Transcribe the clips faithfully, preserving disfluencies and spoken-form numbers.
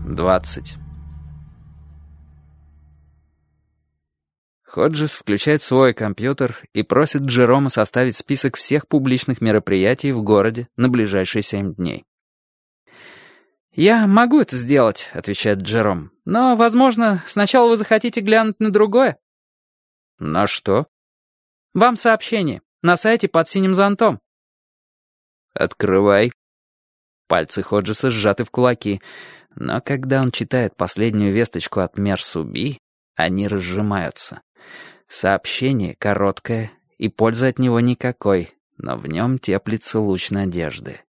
двадцать. Ходжес включает свой компьютер и просит Джерома составить список всех публичных мероприятий в городе на ближайшие семь дней. «Я могу это сделать», — отвечает Джером. «Но, возможно, сначала вы захотите глянуть на другое». «На что?» «Вам сообщение. На сайте под синим зонтом». «Открывай». Пальцы Ходжеса сжаты в кулаки, но когда он читает последнюю весточку от Мерсуби, они разжимаются. Сообщение короткое, и пользы от него никакой, но в нем теплится луч надежды.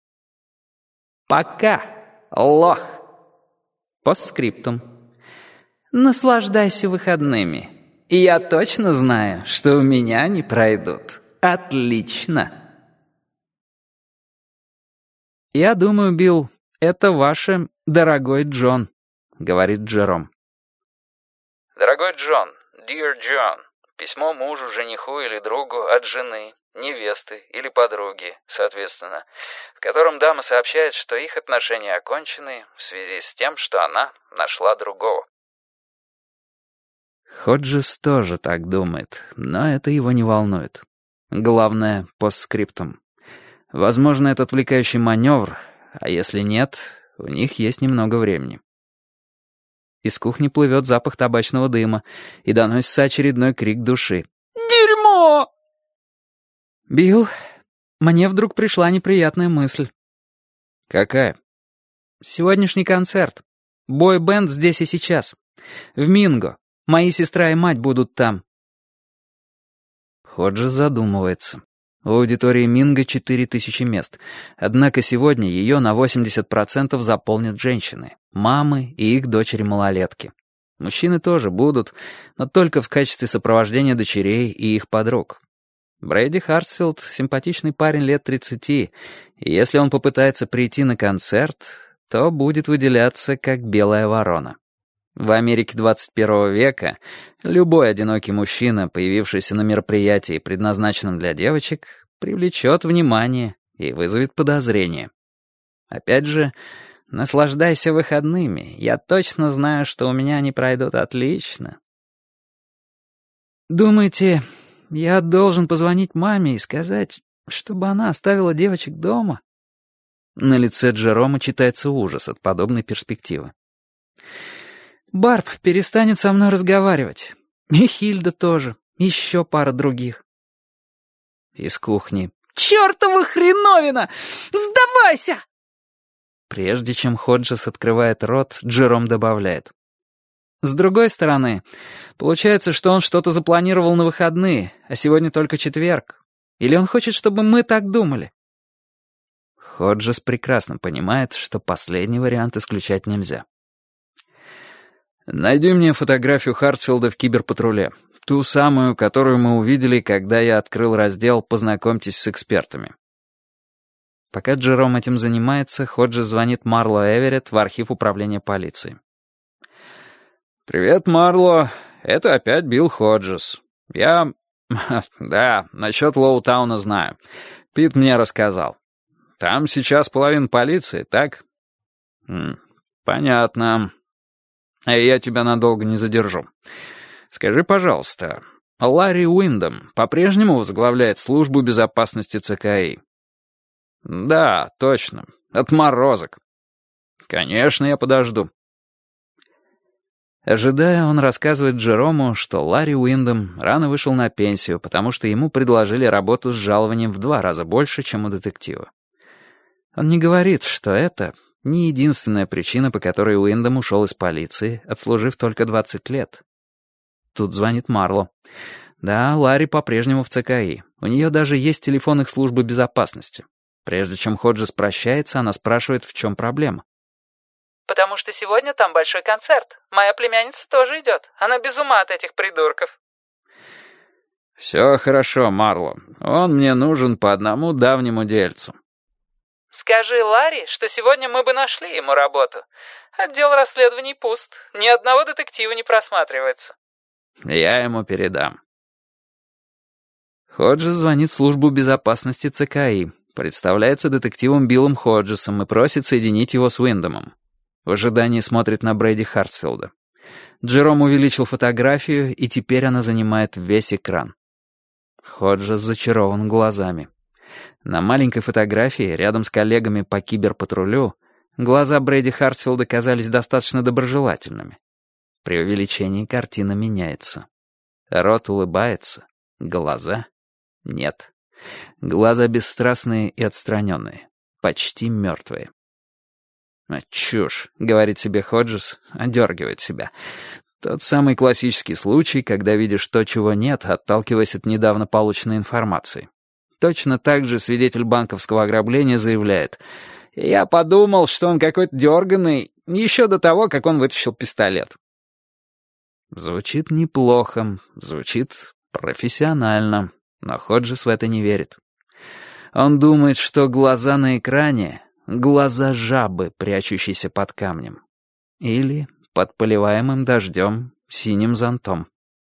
«Пока, лох!» Постскриптум. «Наслаждайся выходными. И я точно знаю, что у меня они пройдут. Отлично!» «Я думаю, Билл, это ваше, дорогой Джон», — говорит Джером. «Дорогой Джон, dear John, письмо мужу, жениху или другу от жены, невесты или подруги, соответственно, в котором дама сообщает, что их отношения окончены в связи с тем, что она нашла другого». Ходжес тоже так думает, но это его не волнует. Главное — постскриптум. Возможно, это отвлекающий маневр, а если нет, у них есть немного времени. Из кухни плывет запах табачного дыма, и доносится очередной крик души. «Дерьмо!» «Билл, мне вдруг пришла неприятная мысль». «Какая?» «Сегодняшний концерт. Бой-бенд здесь и сейчас. В Минго. Мои сестра и мать будут там». Ходжес задумывается. В аудитории Минго четыре тысячи мест, однако сегодня ее на восемьдесят процентов заполнят женщины, мамы и их дочери-малолетки. Мужчины тоже будут, но только в качестве сопровождения дочерей и их подруг. Брэди Хартфилд — симпатичный парень лет тридцати, и если он попытается прийти на концерт, то будет выделяться как белая ворона. В Америке двадцать первого века любой одинокий мужчина, появившийся на мероприятии, предназначенном для девочек, привлечет внимание и вызовет подозрение. Опять же, наслаждайся выходными. Я точно знаю, что у меня они пройдут отлично. «Думаете, я должен позвонить маме и сказать, чтобы она оставила девочек дома?» На лице Джерома читается ужас от подобной перспективы. «Барб перестанет со мной разговаривать. И Хильда тоже. Еще пара других». Из кухни. «Чёртова хреновина! Сдавайся!» Прежде чем Ходжес открывает рот, Джером добавляет. «С другой стороны, получается, что он что-то запланировал на выходные, а сегодня только четверг. Или он хочет, чтобы мы так думали?» Ходжес прекрасно понимает, что последний вариант исключать нельзя. «Найди мне фотографию Хартфилда в киберпатруле. Ту самую, которую мы увидели, когда я открыл раздел «Познакомьтесь с экспертами». Пока Джером этим занимается, Ходжес звонит Марло Эверетт в архив управления полиции. «Привет, Марло. Это опять Билл Ходжес. Я... да, насчет Лоутауна знаю. Пит мне рассказал. Там сейчас половина полиции, так?» М, «Понятно. А я тебя надолго не задержу. Скажи, пожалуйста, Ларри Уиндом по-прежнему возглавляет службу безопасности ЦКИ?» «Да, точно. Отморозок». «Конечно, я подожду». Ожидая, он рассказывает Джерому, что Ларри Уиндом рано вышел на пенсию, потому что ему предложили работу с жалованием в два раза больше, чем у детектива. Он не говорит, что это не единственная причина, по которой Уиндом ушел из полиции, отслужив только двадцать лет. Тут звонит Марло. Да, Ларри по-прежнему в ЦКИ. У нее даже есть телефон их службы безопасности. Прежде чем Ходжес прощается, она спрашивает, в чем проблема. «Потому что сегодня там большой концерт. Моя племянница тоже идет. Она без ума от этих придурков». «Все хорошо, Марло. Он мне нужен по одному давнему дельцу». «Скажи Ларри, что сегодня мы бы нашли ему работу. Отдел расследований пуст. Ни одного детектива не просматривается». «Я ему передам». Ходжес звонит в службу безопасности ЦКИ, представляется детективом Биллом Ходжесом и просит соединить его с Уиндомом. В ожидании смотрит на Брэди Хартфилда. Джером увеличил фотографию, и теперь она занимает весь экран. Ходжес зачарован глазами. На маленькой фотографии, рядом с коллегами по киберпатрулю, глаза Брэди Хартфилда казались достаточно доброжелательными. При увеличении картина меняется. Рот улыбается, глаза — нет. Глаза бесстрастные и отстраненные, почти мертвые. «Чушь», — говорит себе Ходжес, одергивает себя. Тот самый классический случай, когда видишь то, чего нет, отталкиваясь от недавно полученной информации. Точно так же свидетель банковского ограбления заявляет: «Я подумал, что он какой-то дерганый еще до того, как он вытащил пистолет». Звучит неплохо, звучит профессионально, но Ходжес в это не верит. Он думает, что глаза на экране — глаза жабы, прячущейся под камнем. Или под поливаемым дождем синим зонтом.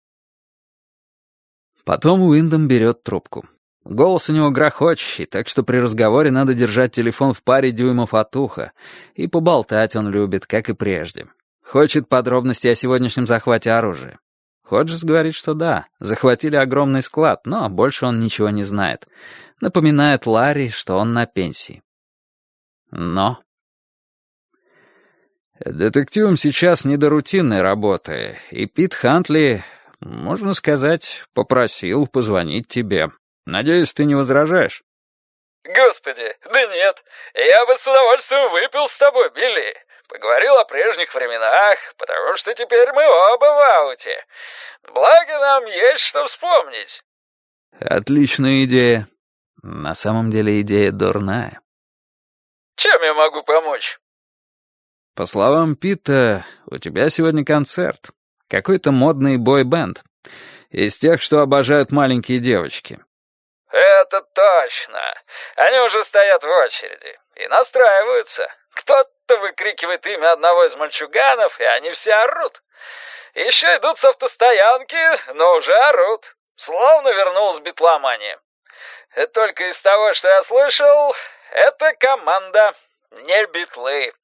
Потом Уиндом берет трубку. Голос у него грохочущий, так что при разговоре надо держать телефон в паре дюймов от уха, и поболтать он любит, как и прежде. Хочет подробностей о сегодняшнем захвате оружия. Ходжес говорит, что да, захватили огромный склад, но больше он ничего не знает. Напоминает Ларри, что он на пенсии. Но... Детективам сейчас не до рутинной работы, и Пит Хантли, можно сказать, попросил позвонить тебе. Надеюсь, ты не возражаешь? Господи, да нет, я бы с удовольствием выпил с тобой, Билли. Поговорил о прежних временах, потому что теперь мы оба в ауте. Благо нам есть что вспомнить. Отличная идея. На самом деле идея дурная. Чем я могу помочь? По словам Пита, у тебя сегодня концерт. Какой-то модный бой-бенд. Из тех, что обожают маленькие девочки. Это точно. Они уже стоят в очереди и настраиваются. Кто-то выкрикивает имя одного из мальчуганов, и они все орут. Еще идут с автостоянки, но уже орут. Словно вернулась битломания. И только из того, что я слышал, это команда, не битлы.